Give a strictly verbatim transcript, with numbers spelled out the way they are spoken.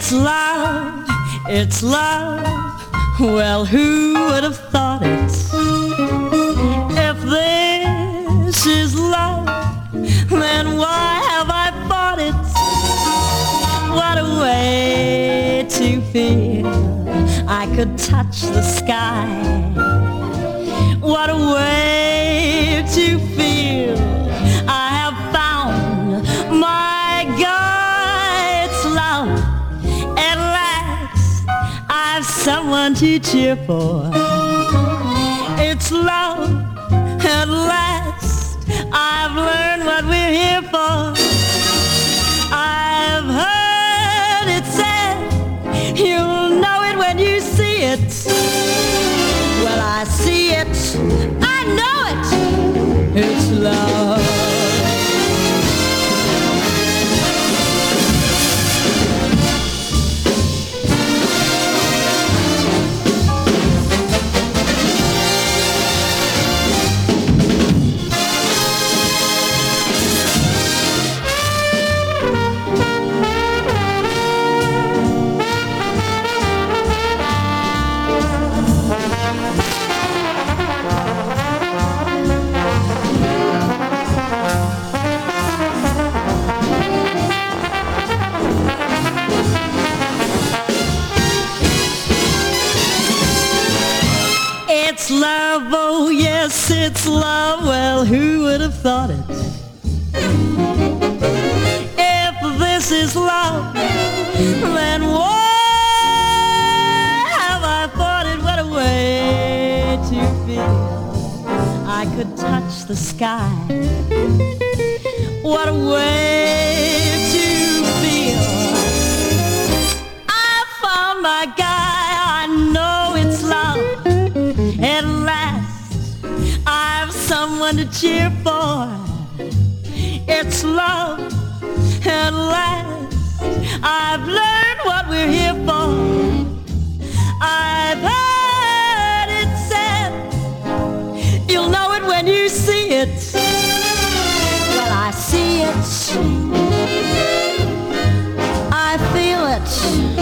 It's love, it's love. Well, who would have thought it? If this is love, then why have I fought it? What a way to feel I could touch the sky. What a way to feel I have found my guy. It's love. At last I've someone to cheer for. It's love. At last I've learned what we're here for. I've heard it said you'll know it when you see it. Well, I see it, I know it. It's love. It's love, oh yes, it's love. Well, who would have thought it? If this is love, then why have I fought it? What a way to feel I could touch the sky. What a way to feel I found my guy. I know it's love. At last, I've someone to cheer for. It's love. At last, I've learned what we're here for. I've heard it said, you'll know it when you see it. Well, I see it. I feel it.